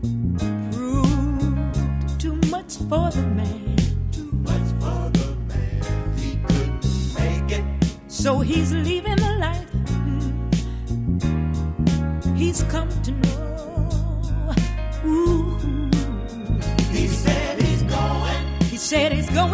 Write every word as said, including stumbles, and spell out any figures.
proved too much for the man. Too much for the man. He couldn't make it. So he's leaving the life he's come to know. Ooh. He said he's going. He said he's going